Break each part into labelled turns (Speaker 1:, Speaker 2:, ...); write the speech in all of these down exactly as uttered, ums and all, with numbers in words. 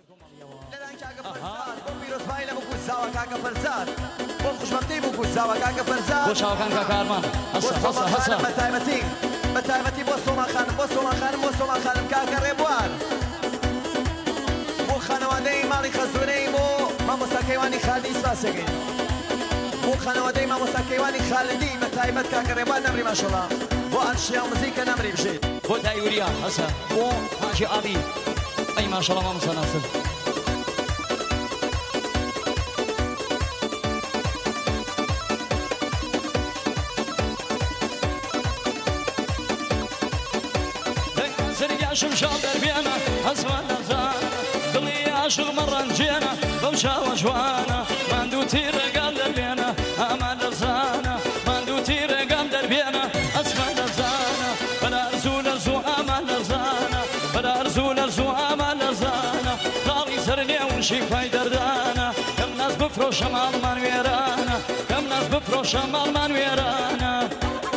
Speaker 1: لەلایەن کاکە فەرزاد بۆ پیرۆزبایی لە بکو زاوە کاکە فەرزاد بۆ خوشبەختی بکو زاوە کاکە فەرزاد
Speaker 2: بۆ چاوەکان کاکە ئارمان هەسە هەسە هەسە
Speaker 1: بە تایبەتی بە تایبەتی بۆ سۆمان خانم بۆ سۆمان خانم بۆ سۆمان خانم کاکە ڕێبوار بۆ خانەوادەی ماڵی خەزوونەی بۆ مامۆستاکەیوانی خالدی سپاسەکەین بۆ خانەوادەی مامۆستاکەیوانی خالدی بە تایبەت کاکە ڕێبوار نەمری ماشەڵڵا بۆ ئەرشیا و موزیکە نەمری بژێت
Speaker 2: بۆ دایوریا هەسە بۆ حاجی عالی ئەی ماشەڵڵا مامۆستا ناسر
Speaker 3: عاشق شام دربينا حسبنا نزان قلي عاشق مرة نجينا بوشا وجوانا ما ندو تير قام دربينا أمان لرزانا ما ندو تير قام دربينا حسبنا نزانا بلا رزول رزو أمان لرزانا بلا رزول رزو أمان لرزانا طالي سرني ونشي فاي دردانا كم ناس بفروش مال من ويرانا كم ناس بفروش مال من ويرانا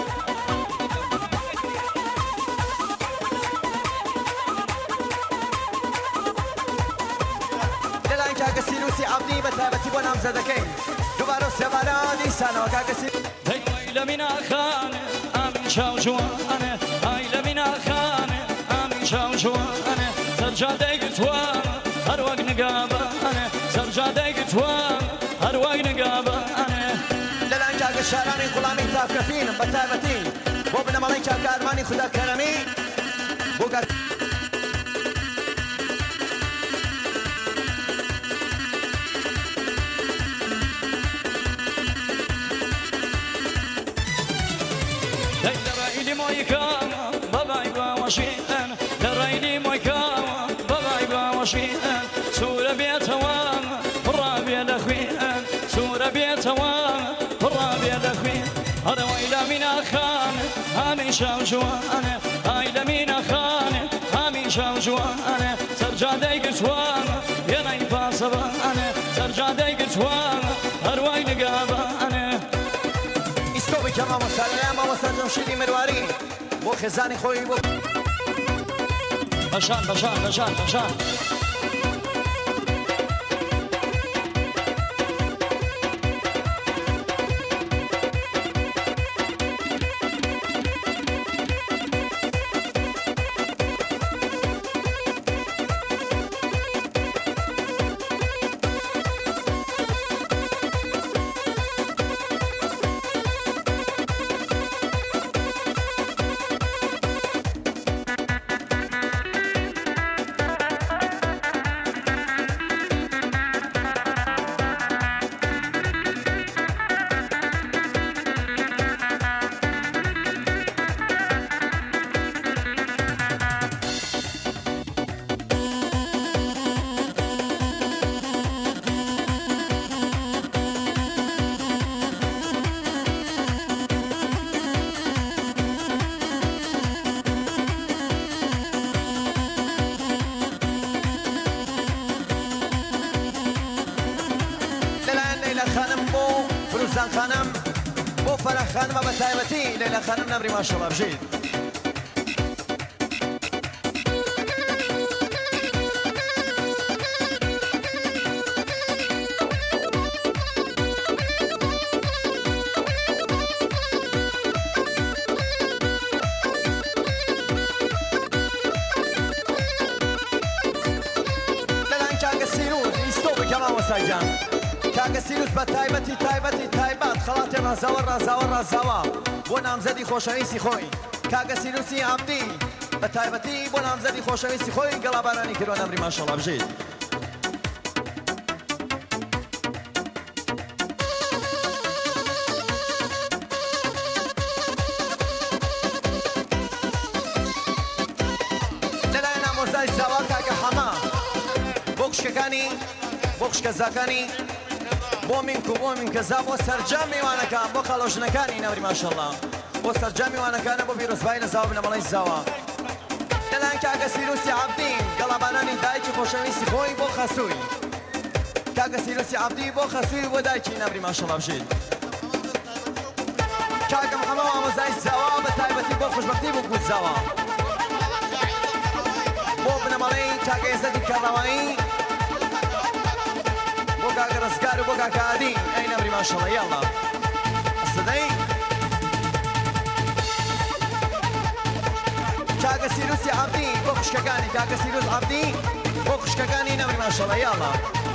Speaker 1: کاکە سیروسی عەبدی بە تایبەتی بۆ نامزەدەکەین دووبارە و سێبارە دیسانەوە کاکە سیروسی
Speaker 3: هەی لە مینا خانێ ئامین چاو جوانێ ئای لە مینا خانێ ئامین چاو جوانێ سەرجادەی گرتوانە هەر وەک نگابانێ سەرجادەی گرتوانە هەر وەک نگابانێ
Speaker 1: لەلایەن کاکە شارانی غوڵامی تاقەفینم بە تایبەتی بۆ بنەمەڵەی کاکە ئارمانی خودا کەرەمی بۆ کاکە
Speaker 3: مويكاما باباي باوشين لريني مويكاما باباي باوشين سورة بيتوام الرابية الأخوين سورة بيتوام الرابية الأخوين هذا ويلا من أخان آمين شاو جوان هايلا من أخان آمين شاو جوان سرجا ديك سوان يا نين فاصبان سرجا ديك سوان هرواي نقابان
Speaker 1: ئیسۆبی کە مامۆستا لەلایەن مامۆستا جەمشیدی مرواری بۆ خێزانی خۆی بۆ
Speaker 2: بەشان بەشان بەشان بەشان
Speaker 1: فروزان خانم بۆ فەرەح خانمە بە تایبەتی لەیلا خانم نەمری ماشەڵڵا بژیت لەلایەن کاکە سیروس ئیسۆبی کە مامۆستای گیان کاکە سیروس بە تایبەتی تایبەتی تایبەت خەڵاتی ڕازاوە ڕازاوە ڕازاوە بۆ نامزەدی خۆشەویستی خۆی کاکە سیروسی عەبدی بە تایبەتی بۆ نامزەدی خۆشەویستی خۆی گەڵابانانی کردووە نەمری ماشەڵڵا بژیت لەلایەن ئامۆزای زاوا کاکە حەما بۆ کوشکەکانی بۆ خوشکەزاکانی بۆ مینکو بۆ مینکەزا بۆ سەرجام میوانەکان بۆ خەڵۆژنەکانی نەوری ماشەڵڵا بۆ سەرجام میوانەکانە بۆ پیرۆزبایی لە زاوە بنەمەڵەی زاوە لەلایەن کاکە سیروسی عەبدی گەڵابانانی دایکی خۆشەویستی خۆی بۆ خەسووی کاکە سیروسی عەبدی بۆ خەسووی بۆ دایکی نەوری ماشەڵڵا بژیت کاکە محەمەد ئامۆزای زاوا بە تایبەتی بۆ خوشبەختی بۆ گوت زاوە بۆ بنەمەڵەی کاکە عیزەتی کەڕەوایی بۆ کاکادی ئەی نەبری ماشەڵڵا یاڵا ئەسدەی کاکە سیروسی عەبدی بۆ خوشکەکانی کاکە سیروس عەبدی بۆ خوشکەکانی نەبری ماشەڵڵا یاڵا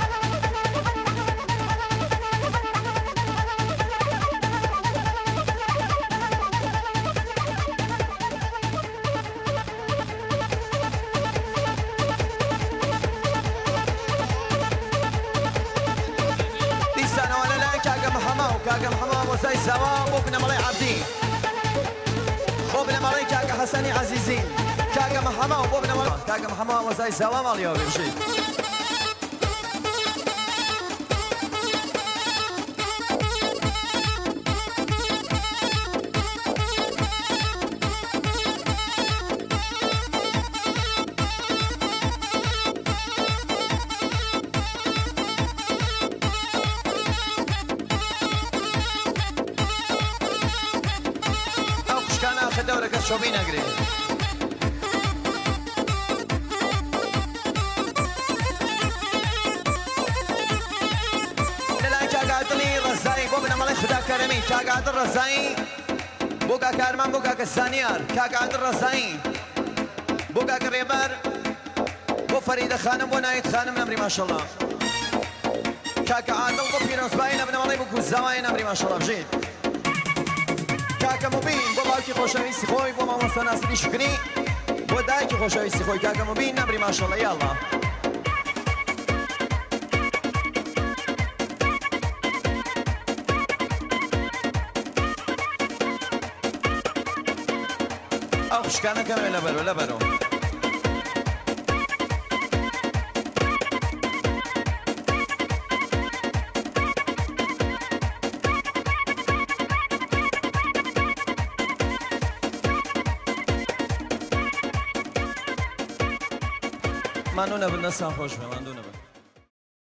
Speaker 1: كاكا محمد وزاي سوا بو بن ملاي عبدي بو بن ملاي كاكا حسني عزيزين كاكا محمد وبو بن ملاي كاكا محمد وزاي سوا ماليو بيمشي دورك الشوبين اقري لا كاقاتني رزاي بو بنا مالي خدا كرمي كاقات الرزاي بوكا كارمان بوكا كالسانيار كاقات الرزاي بوكا كريبر بو فريد خانم بو نايد خانم نمري ما شاء الله كاكا عادل بو بيروس باين ابن مالي بوكو الزواين نمري ما شاء الله بجيت كاكا مبين بو باوكي خوشويسي خوي بو مامۆستا ناسیری شکری بو دایکی خوشويسي خوي كاكا مبين نمري ما شاء الله يلا او خوشکانه كانوا لبرو لبرو ممنونم بالناس خوش به ممنونم